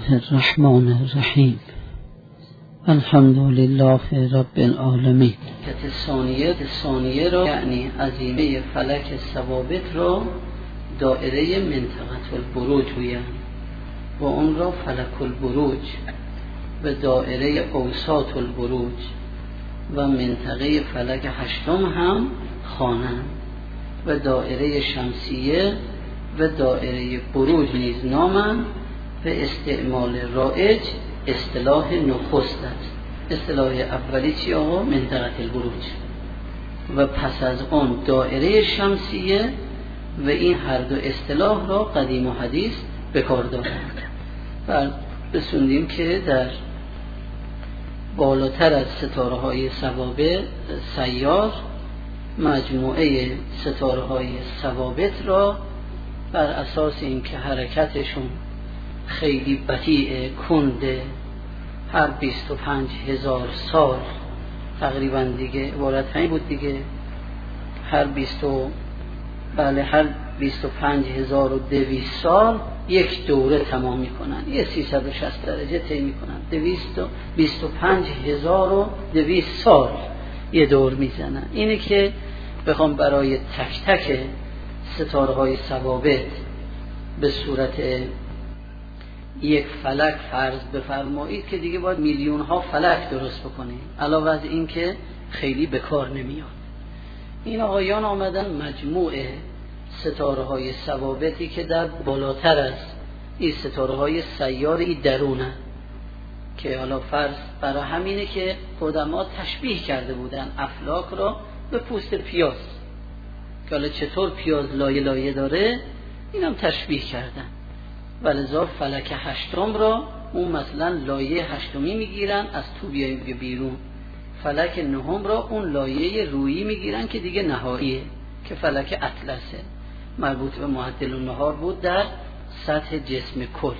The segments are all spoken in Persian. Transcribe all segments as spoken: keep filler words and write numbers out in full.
الرحمن الرحیم الحمد لله رب العالمین. حرکت ثانیه ثانیه را یعنی عظیمه فلک ثوابت را دائره منطقه البروج گویند و اون را فلک البروج و دائره اوساط البروج و منطقه فلک هشتم هم خوانند و دائره شمسیه و دائره بروج نیز نامند. به استعمال رایج اصطلاح نخست است. اصطلاح اولی چی آقا؟ منطقه البروج و پس از آن دائره شمسیه و این هر دو اصطلاح را قدیم و حدیث به کار دارند. و بسوندیم که در بالاتر از ستاره های ثوابت سیار مجموعه ستاره های ثوابت را بر اساس اینکه حرکتشون خیلی بطیء کنده هر بیست و پنج هزار سال تقریبا دیگه عبارت همین بود دیگه هر بیست و بله هر بیست و پنج هزار و دویست سال یک دوره تمام میکنن، یه سیصد و شصت درجه طی میکنن، دویست و بیست و پنج هزار و دویست سال یه دور میزنن. اینه که بخوام برای تک تک ستاره های ثوابت به صورت یک فلک فرض بفرمایید که دیگه باید میلیون ها فلک درست بکنیم، علاوه از این که خیلی به کار نمیاد. این آقایان آمدن مجموعه ستاره های ثوابتی که در بالاتر از این ستاره های سیاری درونه که حالا فرض برای همینه که قدما تشبیه کرده بودن افلاک را به پوست پیاز که حالا چطور پیاز لایه لایه داره این هم تشبیه کردن. ولذا فلک هشتم را اون مثلا لایه هشتمی میگیرن از تو بیایم بیرون، فلک نهم را اون لایه رویی میگیرن که دیگه نهاییه که فلک اطلسه مربوط به معدل النهار بود در سطح جسم کل.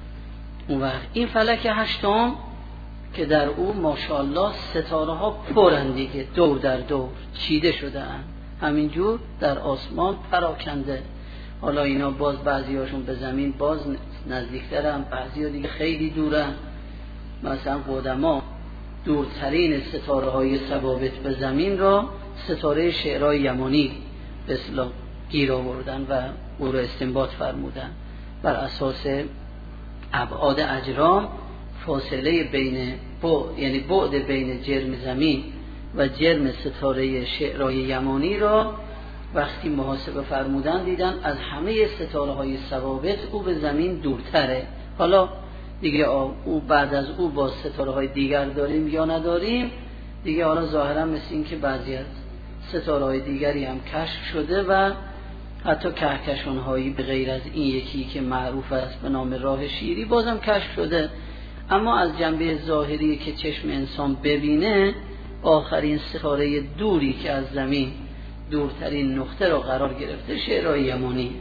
اون وقت این فلک هشتم که در او ماشاءالله ستاره ها پرن دیگه دور در دور چیده شده اند همینجور در آسمان پراکنده. حالا اینا باز بعضی هاشون به زمین باز نزدیکترن، بعضی ها دیگه خیلی دورن. مثلا قدما دورترین ستاره های ثوابت به زمین را ستاره شعرهای یمانی به اصطلاح گیر آوردن و او را استنباط فرمودن بر اساس ابعاد اجرام فاصله بین بعد یعنی بعد بین جرم زمین و جرم ستاره شعرهای یمانی را وقتی محاسبه فرمودن دیدن از همه ستاره های ثوابت او به زمین دورتره. حالا دیگه او بعد از او با ستاره های دیگر داریم یا نداریم دیگه حالا ظاهرا مثل این که بعضی از ستاره های دیگری هم کشف شده و حتی کهکشان هایی به غیر از این یکی که معروف است به نام راه شیری بازم کشف شده، اما از جنبه ظاهری که چشم انسان ببینه آخرین ستاره دوری که از زمین دورترین نقطه را قرار گرفته شعرهای یمانی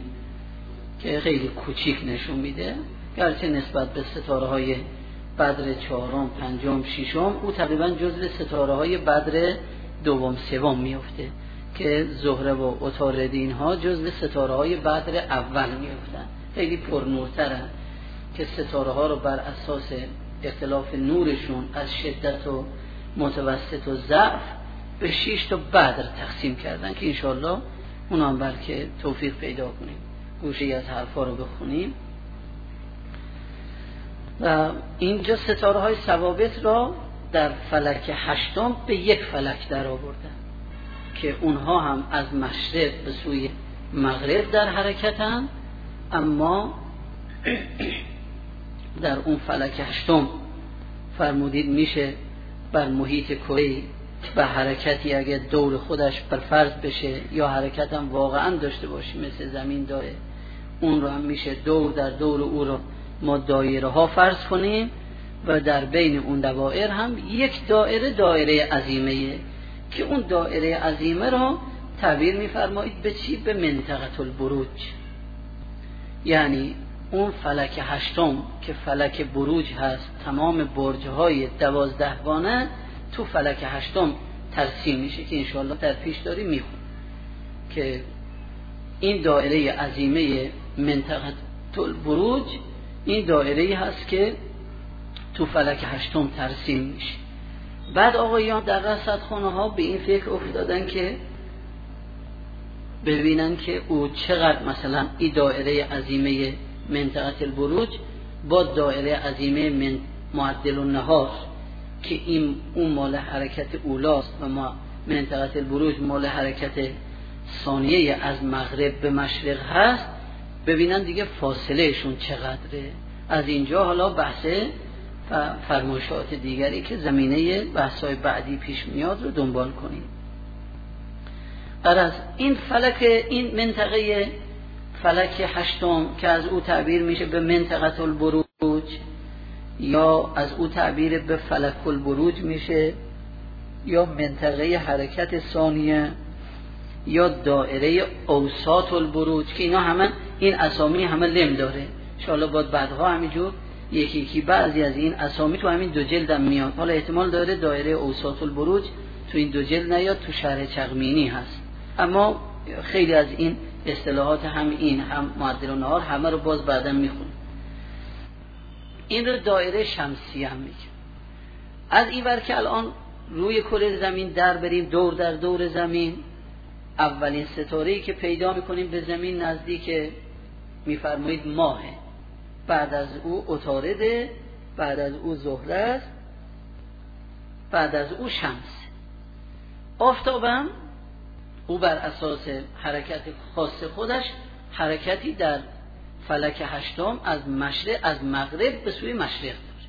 که خیلی کوچیک نشون میده، گرچه نسبت به ستاره های بدر چهارم پنجم ششم او تقریبا جزو ستاره های بدر دوم سوم میفته که زهره و عطارد اینها جزو ستاره های بدر اول میفتن، خیلی پرنورترن که ستاره ها رو بر اساس اختلاف نورشون از شدت و متوسط و ضعف به شش تا بدر تقسیم کردن که انشالله اونا هم بلکه توفیق پیدا کنیم گوشه‌ای از حرفا رو بخونیم. و اینجا ستاره های ثوابت را در فلک هشتم به یک فلک در آوردن که اونها هم از مشرق به سوی مغرب در حرکتن، اما در اون فلک هشتم فرمودید میشه بر محیط کره به حرکتی اگه دور خودش بر فرض بشه یا حرکت هم واقعا داشته باشه مثل زمین داره اون رو هم میشه دور در دور او رو ما دایره ها فرض کنیم و در بین اون دوائر هم یک دایره دایره عظیمه که اون دایره عظیمه را تعبیر میفرمایید به چی؟ به منطقه البروج. یعنی اون فلک هشتم که فلک بروج هست تمام برج‌های دوازدهگانه تو فلک هشتم ترسیم میشه که انشاءالله در پیش داریم میخون که این دایره عظیمه منطقه البروج این دایره‌ای هست که تو فلک هشتم ترسیم میشه. بعد آقایان در رصدخانه ها به این فکر افتادن که ببینن که او چقدر مثلا این دایره عظیمه منطقه البروج با دایره عظیمه من معدل النهار که این اون مال حرکت اولاست و ما منطقه البروج مال حرکت ثانیه از مغرب به مشرق هست، ببینن دیگه فاصلهشون چقدره. از اینجا حالا بحث فرمایشات دیگری که زمینه بحث‌های بعدی پیش میاد رو دنبال کنیم. از این فلک، این منطقه فلک هشتم که از او تعبیر میشه به منطقه البروج یا از او تعبیر به فلک البروج میشه یا منطقه حرکت ثانیه یا دایره اوساط البروج که اینا همه این اسامی همه لم داره. انشاءالله باید بعدها همینجور یکی یکی بعضی از این اسامی تو همین دو جلد هم میاد. حالا احتمال داره دایره اوساط البروج تو این دو جلد نیاد، تو شرح چغمینی هست، اما خیلی از این اصطلاحات هم این هم معدل النهار همه رو باز بعداً میخونیم. این رو دایره شمسی هم میگه. از این ور که الان روی کره زمین در بریم دور در دور زمین، اولین ستاره‌ای که پیدا میکنیم به زمین نزدیک میفرمایید ماهه، بعد از او عطارده، بعد از او زهره است، بعد از او شمس. آفتابم او بر اساس حرکت خاص خودش حرکتی در فلک هشتم از مشرق از مغرب به سوی مشرق داره.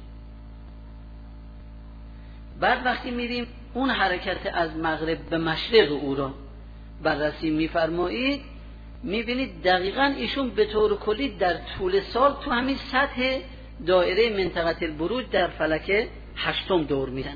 بعد وقتی میریم اون حرکت از مغرب به مشرق او را بررسی میفرمایید، میبینید دقیقاً ایشون به طور کلی در طول سال تو همین سطح دایره منطقه البروج در فلک هشتم دور میزنه.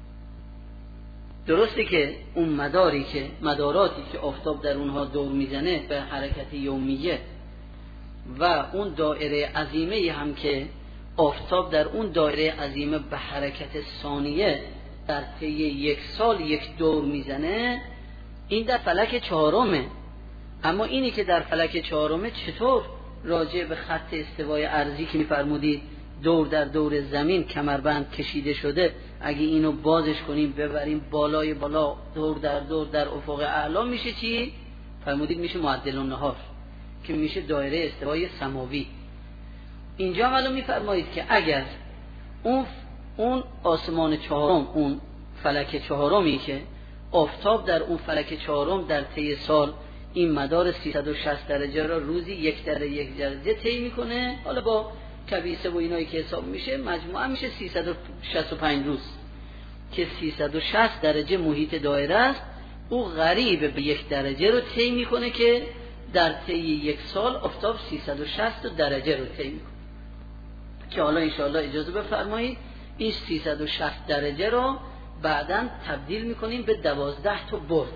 درسته که اون مداری که مداراتی که آفتاب در اونها دور میزنه به حرکت یومیه و اون دایره عظیمه هم که آفتاب در اون دایره عظیمه به حرکت ثانیه در طی یک سال یک دور میزنه، این در فلک چهارمه. اما اینی که در فلک چهارمه چطور راجع به خط استوای ارضی که میفرمودید دور در دور زمین کمربند کشیده شده، اگه اینو بازش کنیم ببریم بالای بالا دور در دور در افق اعلا میشه چی؟ فرمودید میشه معدل النهار که میشه دایره استوای سماوی. اینجا معلوم میفرمایید که اگر اون اون آسمان چهارم، اون فلک چهارمی که آفتاب در اون فلک چهارم در طی سال این مدار سیصد و شصت درجه را روزی یک درجه یک درجه طی میکنه، حالا با کبیسه و اینایی که حساب میشه مجموعه میشه سیصد و شصت و پنج روز که سیصد و شصت درجه محیط دایره است. او قریب به یک درجه رو طی میکنه که در طی یک سال آفتاب سیصد و شصت درجه رو طی میکنه که حالا انشاءالله اجازه بفرمایید این سیصد و شصت درجه رو بعداً تبدیل میکنیم به دوازده تا برج،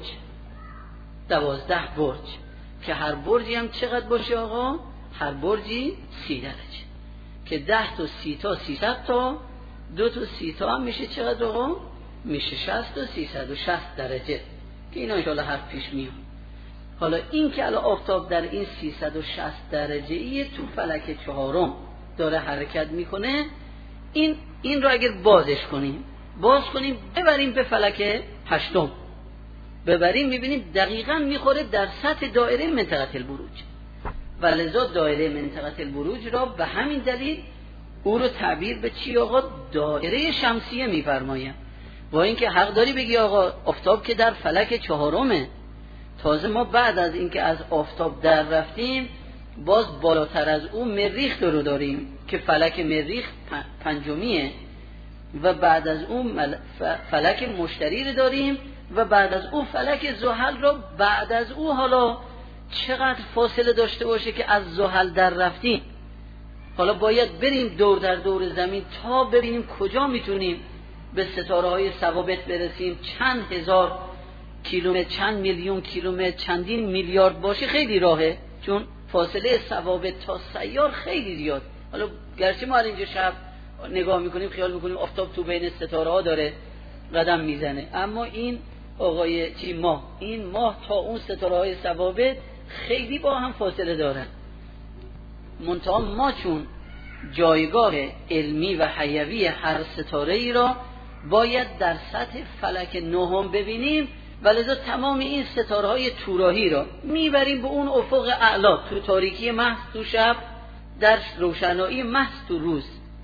دوازده برج که هر برجی هم چقدر باشه آقا؟ هر برجی سی درجه که ده تا سی تا سیصد تا، دو تا سی تا هم میشه چقدر آقا؟ میشه شصت تا سیصد و شصت درجه که اینا انشاءالله هر پیش میام. حالا این که الان آفتاب در این سیصد و شصت درجه ای تو فلک چهارم داره حرکت میکنه، این این رو اگر بازش کنیم باز کنیم ببریم به فلک هشتم ببریم، میبینیم دقیقاً میخوره در سطح دایره منطقه البروج و لذا دایره منطقه البروج را به همین دلیل او رو تعبیر به چی آقا؟ دایره شمسیه میفرمایم. و اینکه حق داری بگی آقا آفتاب که در فلک چهارمه، تازه ما بعد از اینکه از آفتاب در رفتیم باز بالاتر از او مریخ رو داریم که فلک مریخ پنجمیه و بعد از اون فلک مشتری رو داریم و بعد از اون فلک زحل رو بعد از او حالا چقدر فاصله داشته باشه که از زحل در رفتیم. حالا باید بریم دور در دور زمین تا ببینیم کجا میتونیم به ستاره های ثوابت برسیم. چند هزار کیلومتر، چند میلیون کیلومتر، چندین میلیارد باشه خیلی راهه، چون فاصله ثوابت تا سیار خیلی زیاد. حالا گرچه ما اینجا شب نگاه میکنیم خیال میکنیم آفتاب تو بین ستاره ها داره قدم میزنه، اما این آقای چی ماه این ماه تا اون ستاره های ثوابت خیلی با هم فاصله دارن. منتها ما چون جایگاه علمی و حیوی هر ستاره ای را باید در سطح فلک نهم ببینیم و لذا تمام این ستاره های توراهی را میبریم به اون افق اعلا، تو تاریکی محض تو شب، در روشنایی محض تو روز.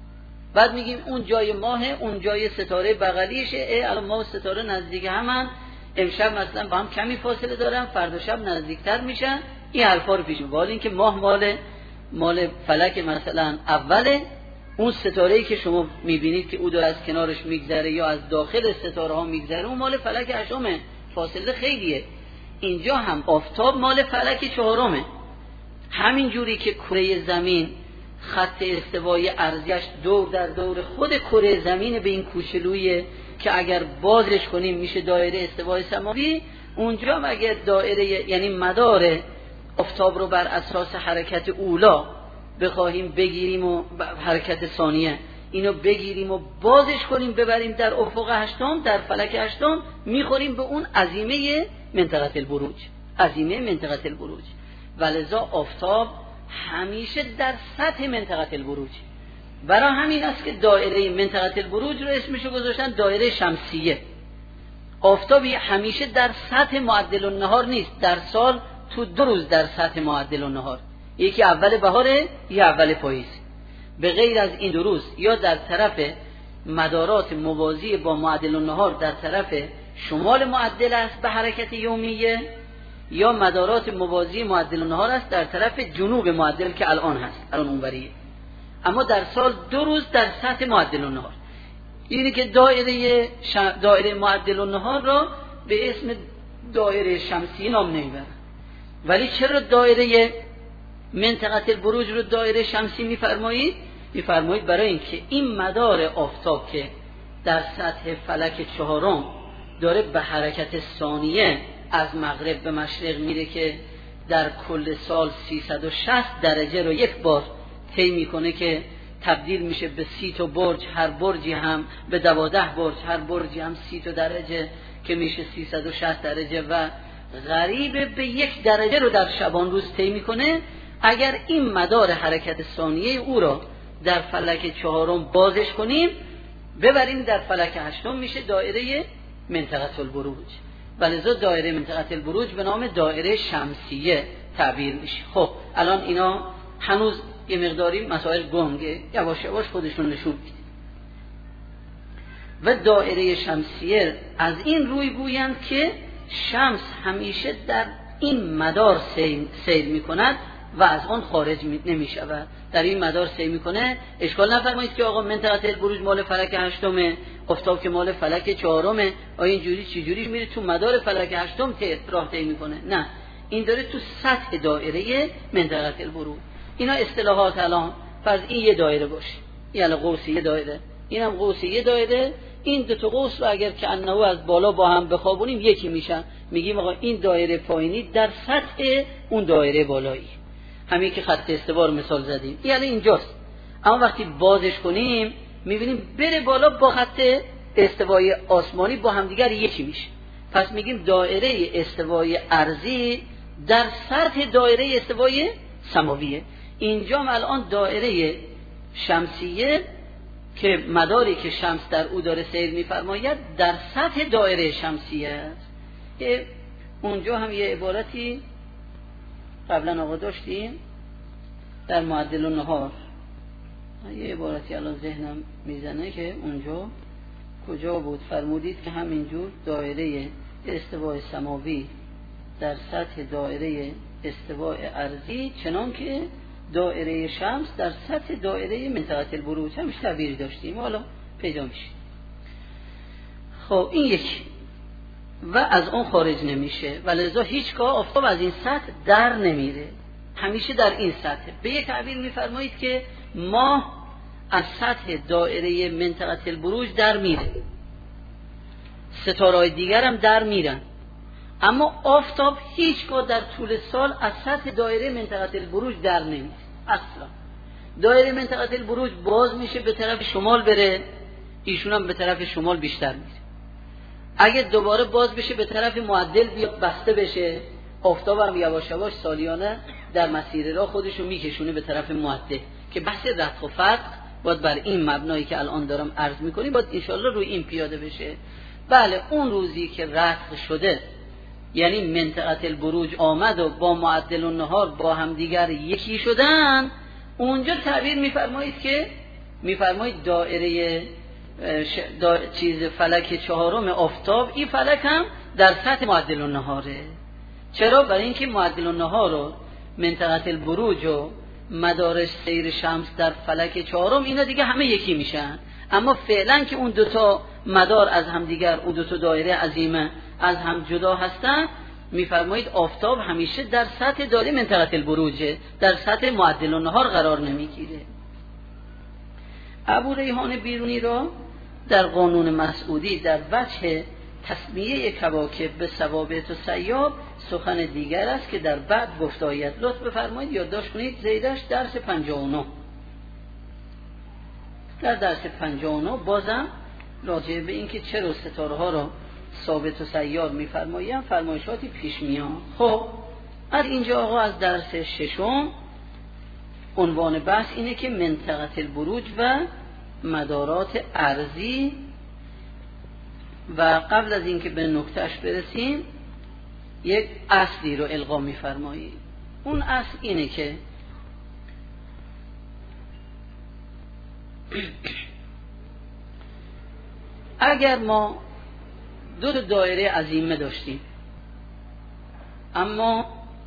بعد میگیم اون جای ماه، اون جای ستاره بغلیشه، الان ماه و ستاره نزدیک همن، امشب مثلا با هم کمی فاصله دارن، فردا شب نزدیکتر میشن. این حرفا رو پیش میبریم. اینکه ماه مال مال فلک مثلا اوله، اون ستاره‌ای که شما میبینید که او داره از کنارش میگذره یا از داخل ستاره ها میگذره، اون مال فلک هشتمه، فاصله خیلیه. اینجا هم آفتاب مال فلک چهارمه. همین جوری که کره زمین خط استوایی ارضیش دور در دور خود کره زمین به این کوچولویه که اگر بازش کنیم میشه دایره استوای سماوی، اونجا هم اگر دایره یعنی مدار آفتاب رو بر اساس حرکت اولا بخواهیم بگیریم و حرکت ثانیه اینو بگیریم و بازش کنیم ببریم در افق هشتم، در فلک هشتم، میخوریم به اون عظیمه منطقه البروج، عظیمه منطقه البروج. ولذا آفتاب همیشه در سطح منطقه البروج. برای همین است که دایره منطقه البروج رو اسمشو گذاشتن دایره شمسیه. آفتاب همیشه در سطح معدل النهار نیست، در سال تو دو روز در سطح معدل النهار، یکی اول بهاره یا اول پاییز. به غیر از این دو روز یا در طرف مدارات موازی با معدل النهار در طرف شمال معدل است به حرکت یومیه، یا مدارات موازی معدل النهار است در طرف جنوب معدل که الان هست، الان اونوریه. اما در سال دو روز در سطح معدل النهار. اینی که دایره ش... دایره معدل النهار را به اسم دایره شمسی نام نمیبرن. ولی چرا دایره منطقه البروج رو دایره شمسی میفرمایید؟ میفرمایید برای اینکه این مدار آفتاب که در سطح فلک چهارم داره به حرکت ثانیه از مغرب به مشرق میره که در کل سال سیصد و شصت درجه رو یک بار طی میکنه که تبدیل میشه به سی تا برج، هر برجی هم به دوازده برج، هر برجی هم سی تا درجه که میشه سیصد و شصت درجه و غریب به یک درجه رو در شبان روز طی میکنه. اگر این مدار حرکت ثانیه او را در فلک چهارم بازش کنیم ببریم در فلک هشتم، میشه دایره منطقه البروج. ولذا دایره منطقه البروج به نام دایره شمسیه تعبیر میشه. خب الان اینا هنوز یه مقداری مسائل گنگه، یواش یواش خودشون نشون میده. و دایره شمسیه از این روی گویند که شمس همیشه در این مدار سیر میکند و از آن خارج نمی شود. در این مدار سیر میکنه. اشکال نفرمایید که آقا منطقه البروج مال فلک هشتمه، آفتاب که مال فلک چهارمه، آیا اینجوری چجوری میره تو مدار فلک هشتم راه طی میکنه؟ نه، این داره تو سطح دایره منطقه البروج. اینا اصطلاحات. الان فرض این یه دایره باشه، یعنی قوسی یه دایره، اینم قوسی یه دایره، این دو تا قوس رو اگر که انه از بالا با هم بخوابونیم یکی میشن، میگیم آقا این دایره پایینی در سطح اون دایره بالایی. همین که خط استوا رو مثال زدیم یعنی اینجاست. اما وقتی بازش کنیم میبینیم بره بالا با خط استوای آسمانی با همدیگر یکی میشه. پس میگیم دایره استوای ارضی در سطح دایره استوای سماویه. اینجا هم الان دایره شمسیه که مداری که شمس در او داره سیر میفرماید در سطح دایره شمسیه است. اونجا هم یه عبارتی قبلا آقا داشتیم در معدل النهار، یه عبارتی الان ذهنم میزنه که اونجا کجا بود، فرمودید که همینجور دایره استوای سماوی در سطح دایره استوای ارضی چنان که دایره شمس در سطح دایره منطقه البروج همش تعبیری داشتیم، حالا پیدا میشه. خب این یکی و از اون خارج نمیشه و لذا هیچگاه آفتاب از این سطح در نمیره، همیشه در این سطح. به یک تعبیر میفرمایید که ماه از سطح دایره منطقه البروج در میره، ستاره‌های دیگر هم در میرن، اما آفتاب هیچگاه در طول سال از سطح دایره منطقه البروج در نمیره اصلا. دایره منطقه البروج باز میشه به طرف شمال بره، ایشون هم به طرف شمال بیشتر میره. اگه دوباره باز بشه به طرف معدل بیاد بسته بشه، آفتاب هم یواش یواش سالیانه در مسیر راه خودشو میکشونه به طرف معدل که بحث رفع و فتح باید بر این مبنایی که الان دارم عرض میکنیم باید انشاءالله روی این پیاده بشه. بله اون روزی که رفع شده یعنی منطقه البروج آمد و با معدل النهار با همدیگر یکی شدن، اونجا تعبیر میفرمایید که میفرمایید دایره دا چیز فلک چهارم آفتاب، این فلک هم در سطح معدل النهاره. چرا؟ برای اینکه معدل النهار و منطقه البروج و مدارش سیر شمس در فلک چهارم اینا دیگه همه یکی میشن، اما فعلا که اون دوتا مدار از هم دیگر، اون دوتا دایره عظیمه از هم جدا هستن، میفرمایید آفتاب همیشه در سطح دایره منطقه البروج، در سطح معدل النهار قرار نمیگیره. ابو ریحان بیرونی را در قانون مسعودی در وجه تسمیه کواکب به ثوابت و سیاب سخن دیگر است که در بعد گفته آید. لطف بفرمایید یادداشت کنید زیرش درس پنجاه و نه. در درس پنجاه و نه بازم راجع به این که چرا ستاره ها را ثابت و سیار میفرماییم فرمایشاتی پیش میاد. خب از اینجا آقا از درس ششم عنوان بحث اینه که منطقه البروج و مدارات ارضی، و قبل از اینکه به نکتهش برسیم یک اصلی رو القا می‌فرمایید. اون اصل اینه که اگر ما دو تا دایره عظیمه داشتیم اما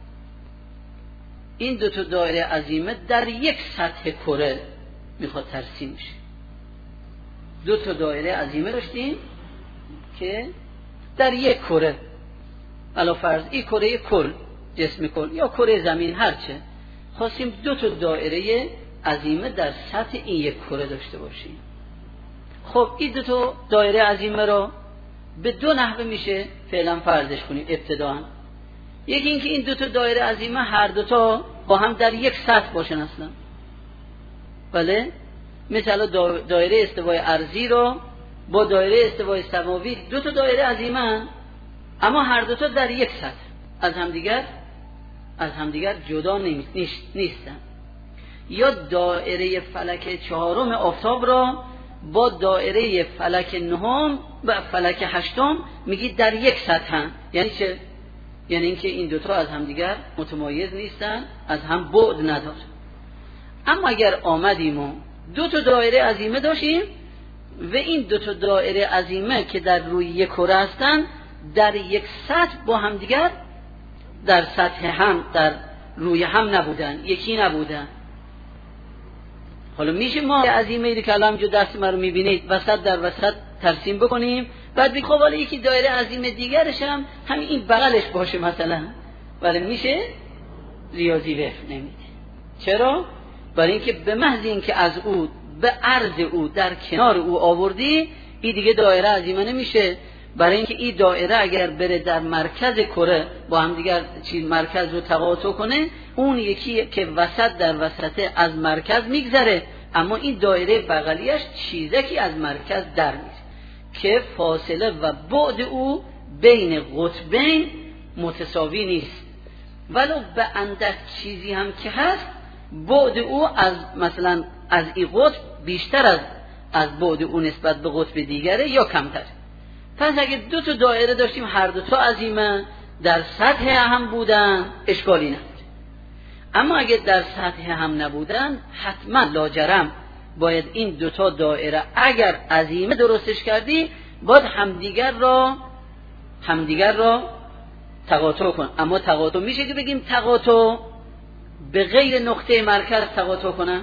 این دو تا دایره عظیمه در یک سطح کره میخواد ترسیم شه، دو تا دایره عظیمه داشتیم که در یک کره، علا فرض این کره کل جسم کل یا کره زمین هرچه، خواستیم دو تا دایره عظیمه در سطح این یک کره داشته باشیم. خب این دو تا دایره عظیمه رو به دو نحوه میشه فعلا فرضش کنیم ابتداً. یکی اینکه این دو تا دایره عظیمه هر دو تا با هم در یک سطح باشن اصلا، بله، مثلا دایره استوای ارضی رو با دایره استوای سماوی دو تا دایره عظیمه اما هر دو تا در یک سطح از همدیگر از همدیگر جدا نیستن. یا دایره فلک چهارم آفتاب را با دایره فلک نهم و فلک هشتم میگید در یک سطح. یعنی چه؟ یعنی اینکه این دوتا از همدیگر متمایز نیستن، از هم بعد نداره. اما اگر آمدیم و دو تا دایره عظیمه داشتیم و این دو تا دایره عظیمه که در روی یک کره هستن در یک سطح با همدیگر در سطح هم در روی هم نبودن، یکی نبودن. حالا میشه ما عظیمه ای که الان جو دست ما رو میبینید وسط در وسط ترسیم بکنیم، بعد بگیم خب حالا یکی دایره عظیم دیگرش هم همین این بغلش باشه مثلا، ولی میشه ریاضی وفق نمیده. چرا؟ برای اینکه به محض اینکه از او به عرض او در کنار او آوردی این دیگه دایره عظیمه نمیشه. برای اینکه این دایره اگر بره در مرکز کره با هم دیگر چیز مرکز رو تقاطع کنه، اون یکی که وسط در وسط از مرکز میگذره، اما این دایره بغلیش چیزکی از مرکز در میره که فاصله و بعد او بین قطبین متساوی نیست. ولو به اندک چیزی هم که هست بعد او از مثلا از این قطب بیشتر از از بعد او نسبت به قطب دیگره یا کمتر. پس اگه دو تا دایره داشتیم هر دو تا عظیمه در سطح هم بودن اشکالی نداره، اما اگه در سطح هم نبودن حتما لاجرم باید این دو تا دایره اگر عظیمه درستش کردی باید همدیگر را همدیگر را تقاطع کن. اما تقاطع میشه که بگیم تقاطع به غیر نقطه مرکز تقاطع کنن؟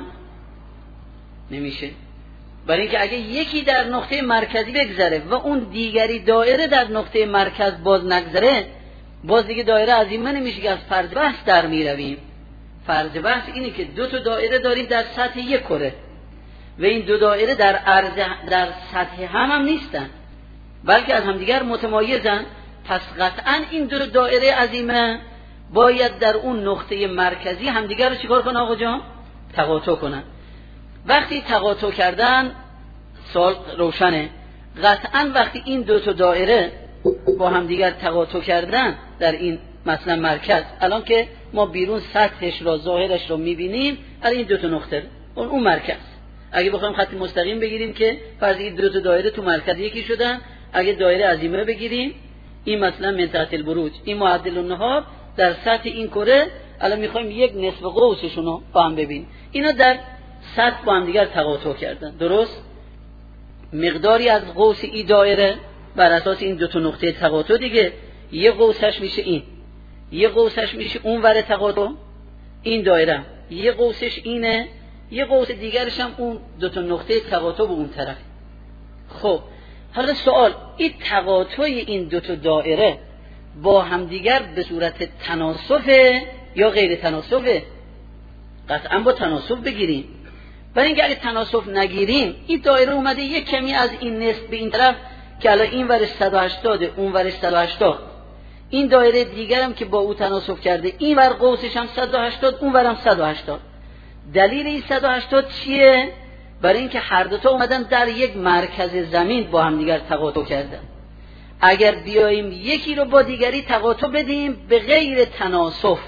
نمیشه. برای اینکه اگه یکی در نقطه مرکزی بگذره و اون دیگری دایره در نقطه مرکز باز نگذره، باز دیگه دایره عظیمه نمیشه که از فرض بحث در میرویم. فرض بحث اینه که دو تا دایره داریم در سطح یک کره و این دو دایره در عرض در سطح هم هم نیستن بلکه از همدیگر متمایزن. پس قطعا این دو دایره عظیمه باید در اون نقطه مرکزی همدیگر رو چیکار کنن آقا جان؟ تقاطع کنن. وقتی تقاطع کردن سوال روشنه، قطعا وقتی این دو تا دایره با همدیگر تقاطع کردن در این مثلا مرکز، الان که ما بیرون سطحش را ظاهرش رو میبینیم، الان این دو تا نقطه اون اون مرکز. اگه بخوایم خط مستقیم بگیریم که فرض کنید دو تا دایره تو مرکز یکی شدن، اگه دایره عظیمه بگیریم این مثلا منطقه البروج، این معدل النهار در سطح این کره، الان میخوایم یک نصف قوسشون رو با هم ببینیم. اینا در سطح با هم دیگر تقاطع کردن، درست؟ مقداری از قوس این دایره بر اساس این دو تا نقطه تقاطع دیگه، یه قوسش میشه این، یه قوسش میشه اون ور تقاطع، این دایره یه قوسش اینه، یه قوس دیگرش هم اون دو تا نقطه تقاطع به اون طرف. خب حالا سوال، این تقاطع این دو تا دایره با همدیگر به صورت تناسفه یا غیر تناسفه؟ قطعا با تناسف بگیریم. برای اینکه اگه تناسف نگیریم، این دایره اومده یک کمی از این نصف به این طرف که الان این ورش صد و هشتاد، اون ورش صد و هشتاد، این دایره دیگرم که با او تناسف کرده، این ور قوسش هم صد و هشتاد، اون ورم صد و هشتاد. دلیل این صد و هشتاد چیه؟ برای اینکه هر دو تا اومدن در یک مرکز زمین با هم دیگر تقاطع کردن. اگر بیاییم یکی رو با دیگری تقاطع بدیم به غیر تناسف،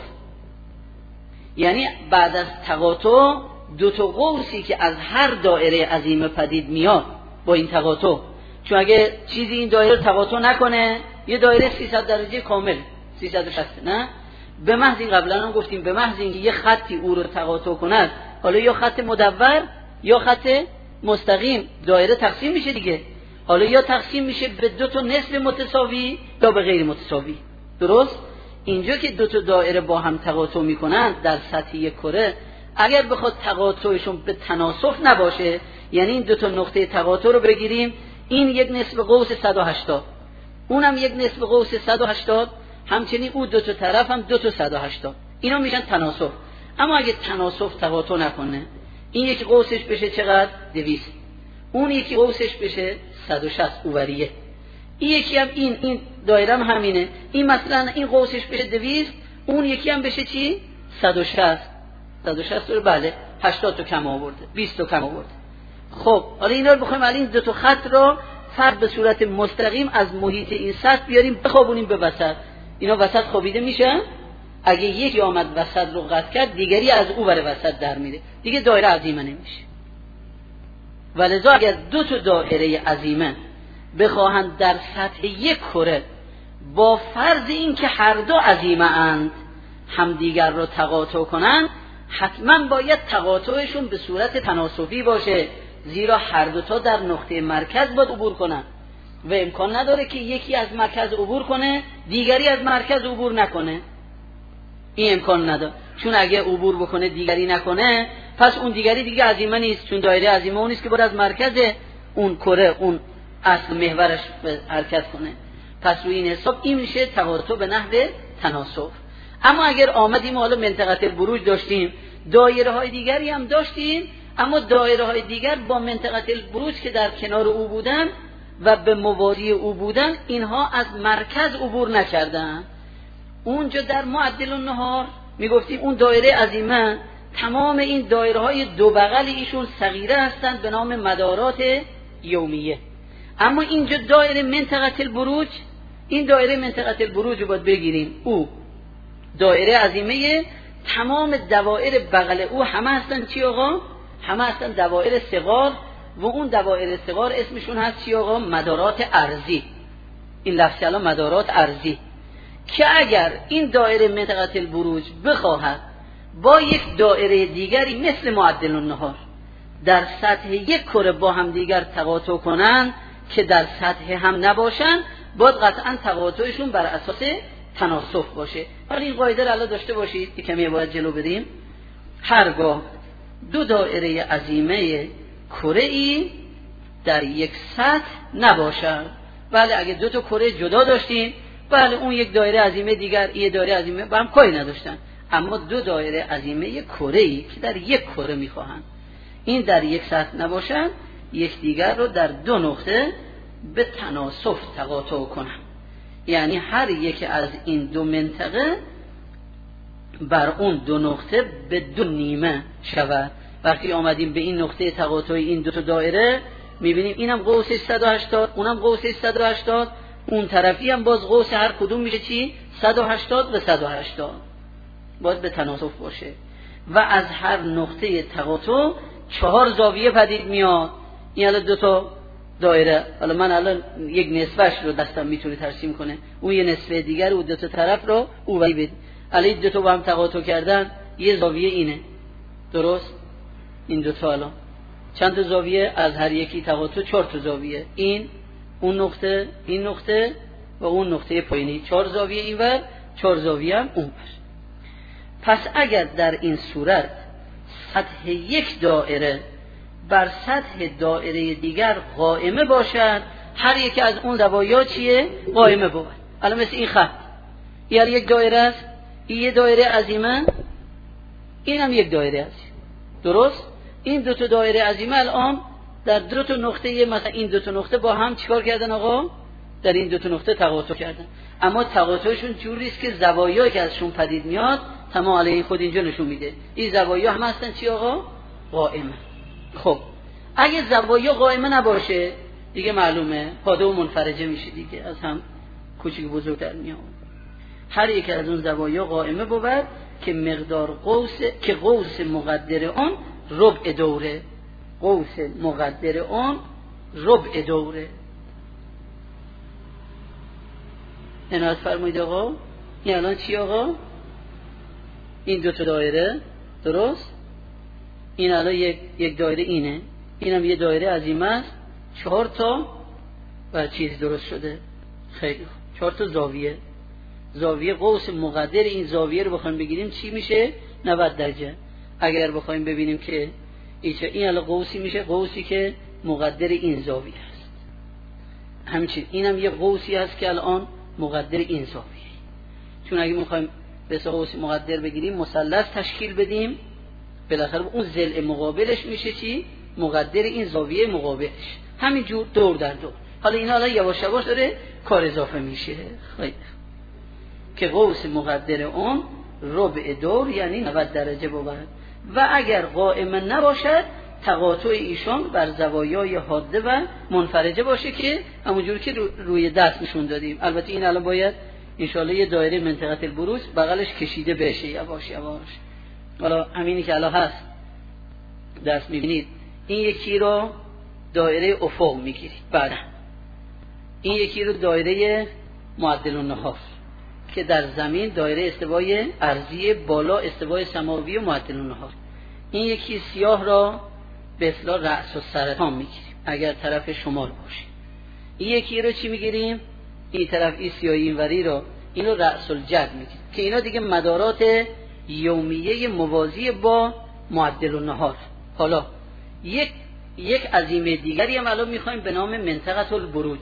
یعنی بعد از تقاطع دو تا قوسی که از هر دایره عظیمه پدید میاد با این تقاطع، چون اگه چیزی این دایره تقاطع نکنه، یه دایره سیصد درجه کامل سیصد و شصت، نه به محض این قبلا هم گفتیم به محض اینکه یه خطی او رو تقاطع کند، حالا یا خط مدور یا خط مستقیم، دایره تقسیم میشه دیگه. حالا یا تقسیم میشه به دو تا نصف متساوی یا به غیر متساوی، درست؟ اینجا که دو تا دایره با هم تقاطع میکنن در سطح یک کره، اگر بخواد تقاطعشون به تناسف نباشه، یعنی این دو تا نقطه تقاطع رو بگیریم، این یک نصف قوس صد و هشتاد، اونم یک نصف قوس صد و هشتاد، همچنین اون دو تا طرف هم دو تا صد و هشتاد، اینا میشن تناسف. اما اگه تناسف تقاطع نکنه، این یکی قوسش بشه چقدر؟ دویست، اون یکی قوسش بشه صد و شصت اوریه، این یکی هم این این دایره هم همینه، این مثلا این قوسش بشه دویست، اون یکی هم بشه چی؟ صد و شصت. صد و شصت رو بله هشتاد تا کم آورده، بیست تا کم آورده. خب حالا اینا رو بخوایم الان این دو تا خط رو فرد به صورت مستقیم از محیط این سطح بیاریم بخوابونیم به وسط، اینا وسط خوابیده میشن. اگه یکی آمد وسط رو قطع کرد، دیگری از او بر وسط در میره، دیگه دایره عظیمه نمیشه. ولذا اگر دو تا دایره عظیمه بخواهند در سطح یک کره با فرض این که هر دو عظیمه اند همدیگر رو تقاطع کنند، حتما باید تقاطعشون به صورت تناسفی باشه، زیرا هر دو تا در نقطه مرکز باید عبور کنن و امکان نداره که یکی از مرکز عبور کنه دیگری از مرکز عبور نکنه. این امکان نداره، چون اگه عبور بکنه دیگری نکنه، پس اون دیگری دیگه عظیمه نیست، چون دایره عظیمه اون نیست که باید از مرکز اون کره، اون اصل محورش حرکت کنه. پس روی این حساب این میشه تقاطع به نحو تناسف. اما اگر آمدیم حالا منطقه البروج داشتیم، دایره های دیگری هم داشتیم، اما دایره های دیگر با منطقه البروج که در کنار او بودن و به موازی او بودن، اینها از مرکز عبور نکردن. اونجا در معدل النهار میگفتیم اون دایره عظیمه، تمام این دایره های دو بغل ایشون صغیره هستند به نام مدارات یومیه. اما اینجا دایره منطقه البروج، این دایره منطقه البروج رو باید بگیریم، او دایره عظیمه، تمام دوائر بغل او همه هستن چی آقا؟ همه هستن دوائر صغار، و اون دوائر صغار اسمشون هست چی آقا؟ مدارات ارضی. این لفظ الان مدارات ارضی، که اگر این دایره منطقه البروج بخواهد با یک دایره دیگری مثل معدل النهار در سطح یک کره با هم دیگر تقاطع کنند که در سطح هم نباشن، باید قطعا تقاطعشون بر اساس تناسف باشه. حالا این قاعده رو الان داشته باشید که کمی باید جلو بریم. هرگاه دو دایره عظیمه کره‌ای در یک سطح نباشد، بله اگه دو تا کره جدا داشتیم، بله اون یک دایره عظیمه دیگر یه دایره عظیمه با هم کاری نداشتن، اما دو دایره عظیمه کره‌ای که در یک کره میخواهند این در یک سطح نباشن، یک دیگر رو در دو نقطه به تناسف تقاطع کنن، یعنی هر یک از این دو منطقه بر اون دو نقطه به دو نیمه شود. وقتی آمدیم به این نقطه تقاطع این دو تا دایره، میبینیم اینم قوسش صد و هشتاد، اونم قوسش صد و هشتاد، اون طرفی هم باز قوس هر کدوم میشه چی؟ صد و هشتاد و صد و هشتاد، باید به تناسف باشه. و از هر نقطه تقاطع چهار زاویه پدید میاد. این الان دو تا دایره، حالا من الان یک نصفش رو دستم میتونه ترسیم کنه، اون یه نصفه دیگر رو دو تا طرف رو او ولی بده. الان دو تا با هم تقاطع کردن، یه زاویه اینه، درست؟ این دو تا الان چند تا زاویه از هر یکی تقاطع؟ چهار تا زاویه. این اون نقطه، این نقطه و اون نقطه پایینی، چهار زاویه اینور، چهار زاویه هم اونور. پس اگر در این صورت سطح یک دایره بر سطح دایره دیگر قائمه باشد، هر یک از اون زوایا چیه؟ قائمه بود. الان مثل این خط، این یک دایره است، این یه دایره عظیمه، این هم یک دایره است، درست؟ این دو تا دایره عظیمه الان در دو تا نقطه، مثلا این دو تا نقطه با هم چیکار کردن آقا؟ در این دو تا نقطه تقاطع کردن. اما تقاطعشون جوری است که زوایایی که ازشون پدید میاد تمام علیه خود اینجا نشون میده. این زوایا هم هستن چی آقا؟ قائمه. خب اگه زوایا قائمه نباشه دیگه معلومه پاده و منفرجه میشه دیگه، از هم کوچیک بزرگتر میاد. هر یک از اون زوایا قائمه بود که مقدار قوس، که قوس مقدر اون ربع دوره، قوس مقدر اون ربع دوره. عنایت فرمایید آقا. این الان چی آقا؟ این دو تا دایره، درست؟ این الان یک یک دایره اینه، اینم یه دایره عظیمه است، چهار تا و چیز درست شده. خیلی خوب، چهار تا زاویه. زاویه قوس مقدر این زاویه رو بخوایم بگیریم چی میشه؟ نود درجه. اگر بخوایم ببینیم که این الان قوسی میشه، قوسی که مقدر این زاویه است. همچنین اینم یه قوسی هست که الان مقدر این زاویه. چون اگه میخوایم به قوس مقدر بگیریم مثلث تشکیل بدیم، بالاخره اون ضلع مقابلش میشه چی؟ مقدر این زاویه مقابلش. همینجور دور در دور. حالا اینا الان یواش یواش داره کار اضافه میشه. خیلی که قوس مقدر اون ربع دور یعنی نود درجه بود. و اگر قائمه نباشد تقاطع ایشان بر زوایای حاده و منفرجه باشه که همونجوری که روی دست نشون دادیم. البته این الان باید انشالله یه دایره منطقه البروج بغلش کشیده بشه یواش یواش. حالا همینی که الان هست دست میبینید، این یکی رو دایره افق میگیرید، بعد این یکی رو دایره معدل النهار که در زمین دایره استوای ارضی، بالا استوای سماوی و معدل النهار. این یکی سیاه را به اصطلاح رأس السرطان میگیریم اگر طرف شمال باشه. این یکی رو چی میگیریم؟ این طرف این سیاهی اینوری رو، اینو رأس الجد میگیریم که اینا دیگه مدارات یومیه موازی با معدل النهار. حالا یک یک عظیمه دیگری هم الان میخوایم به نام منطقه البروج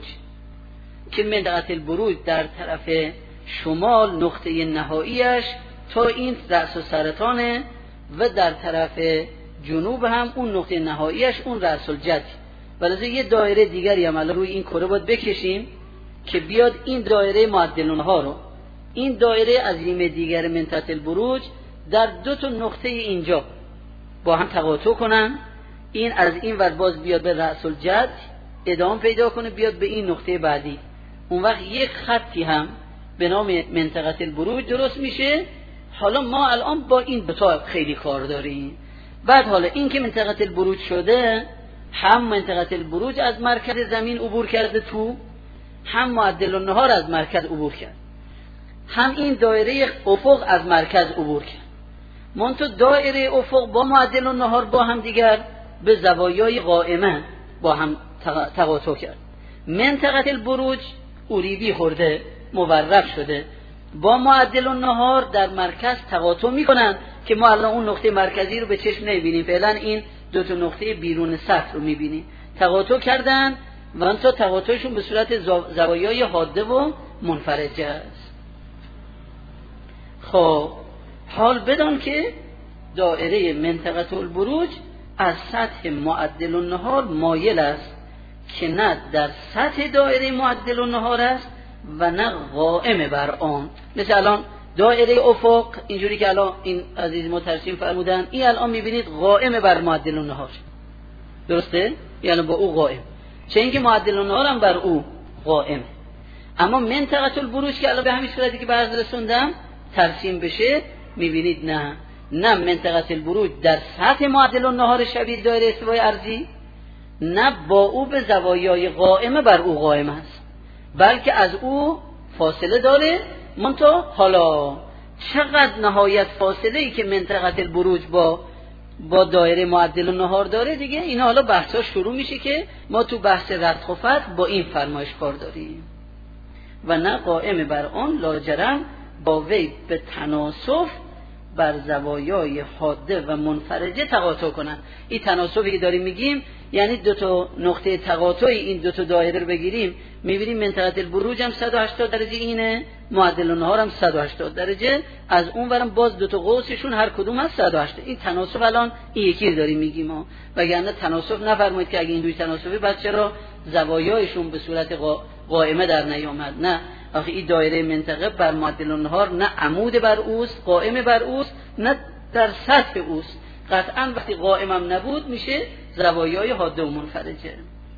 که منطقه البروج در طرف شمال نقطه نهاییش تا این رأس السرطانه و در طرف جنوب هم اون نقطه نهاییش اون رأس الجد. ولی یه دایره دیگری هم الان روی این کره باید بکشیم که بیاد این دایره معدل النهار رو، این دایره عظیمه دیگر منطقه البروج در دو تا نقطه اینجا با هم تقاطع کنن. این از این ور باز بیاد به رأس الجد ادامه پیدا کنه بیاد به این نقطه بعدی. اون وقت یک خطی هم به نام منطقه البروج درست میشه. حالا ما الان با این دو تا خیلی کار داریم. بعد حالا این که منطقه البروج شده، هم منطقه البروج از مرکز زمین عبور کرده تو، هم معدل النهار از مرکز عبور کرد، هم این دایره افق از مرکز عبور کرد. منتها دایره افق با معدل النهار با هم دیگر به زوایای قائمه با هم تقاطع کرد. منطقه البروج اوریبی خورده، مورب شده، با معدل النهار در مرکز تقاطع میکنن که ما الان اون نقطه مرکزی رو به چشم نمیبینیم، فعلا این دو تا نقطه بیرون سطح رو میبینیم. تقاطع کردن و انتا تقاطعشون به صورت زوایای حاده و منفرجه است. خب حال بدان که دایره منطقه البروج از سطح معدل النهار مایل است که نه در سطح دایره معدل النهار است و نه قائم بر آن. مثل الان دایره افق اینجوری که الان این عزیز ما ترسیم فرمودن، این الان میبینید قائم بر معدل النهار، درسته؟ یعنی با او قائم، چه اینکه معدل النهار هم بر او قائم. اما منطقه البروج که الان به همین صورتی که برز رسوندم ترسیم بشه، میبینید نه، نه منطقه البروج در سطح معدل النهار شبیه دایره استوای ارضی، نه با او به زوایای قائمه بر او قائم است، بلکه از او فاصله داره. منتها حالا چقدر نهایت فاصله ای که منطقه البروج با با دایره معدل النهار داره دیگه، اینا حالا بحثا شروع میشه که ما تو بحث ردخ و فتح با این فرمایش کار داریم. و نه قائم بر آن لاجرم با وی به تناسف بر زوایای حاده و منفرجه تقاطع کنن. این تناسفی که داریم میگیم یعنی دو تا نقطه تقاطع این دو تا دایره رو بگیریم، میبینیم منطقه البروج هم صد و هشتاد درجه اینه، معدل النهار هم صد و هشتاد درجه، از اون ورم باز دو تا قوسشون هر کدوم از صد و هشتاد. این تناسف الان این یکی رو داریم میگیم ها، وگرنه تناسف نفرمایید که اگه این دوی تناسفی بعد چرا زوایایشون به صورت قائمه در نیامد؟ نه، آخه این دایره منطقه بر معدل النهار نه عمود بر اوست، قائم بر اوست، نه در سطح اوست. قطعا وقتی قائم هم نبود میشه زوایای حاده و منفرجه.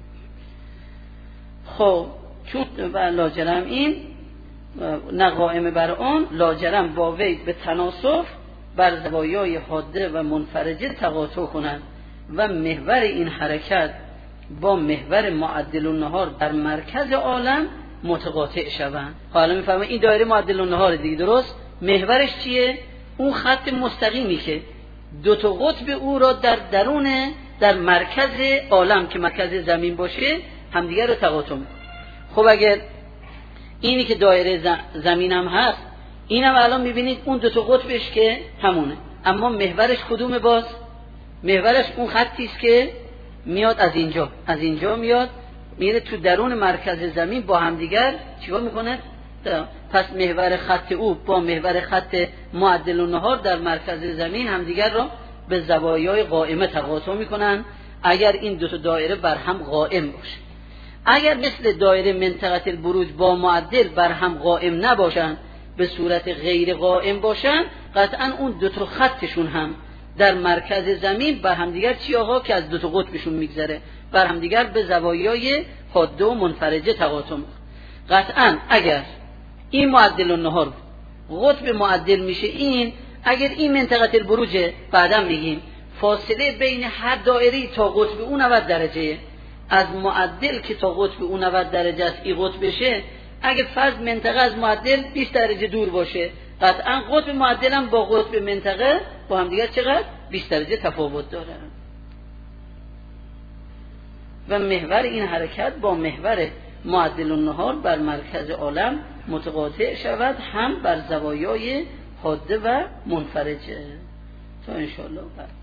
خب چون لاجرم این نه قائم بر آن لاجرم با وی به تناسف بر زوایای حاده و منفرجه تقاطع کنند و محور این حرکت با محور معدل النهار در مرکز عالم متقاطع شوند. حالا میفهمید این دایره معدل النهار دیگه، درست؟ محورش چیه؟ اون خط مستقیمی که دو تا قطب او را در درون در مرکز عالم که مرکز زمین باشه همدیگر رو تقاطع میکنه. خب اگر اینی که دایره زمین هم هست، اینم الان میبینید اون دو تا قطبش که همونه، اما محورش کدومه؟ باز محورش اون خطی است که میاد از اینجا از اینجا میاد میره تو درون مرکز زمین، با همدیگر چیکار میکنه؟ پس محور خط او با محور خط معدل النهار در مرکز زمین همدیگر را به زوایای قائمه تقاطع میکنن اگر این دو تا دایره بر هم قائم باشه. اگر مثل دایره منطقه البروج با معدل بر هم قائم نباشن، به صورت غیر قائم باشن، قطعا اون دو تا خطشون هم در مرکز زمین بر همدیگر چی آقا که از دو تا قطبشون میگذره بر همدیگر به زوایای حاده و منفرجه تقاطع میکنن. قطعا اگر این معدل النهار قطب معدل میشه این، اگر این منطقه البروج بعدم میگیم فاصله بین هر دایره تا قطب اون نود درجه، از معدل که تا قطب اون نود درجه است این قطب بشه، اگر فرض منطقه از معدل بیست درجه دور باشه، قطعا قطب معدل هم با قطب منطقه با هم دیگر چقدر؟ بیست درجه تفاوت داره. و محور این حرکت با محور معدل النهار بر مرکز عالم متقاطع شود، هم بر زوایای حاده و منفرجه. تا انشاءالله بعد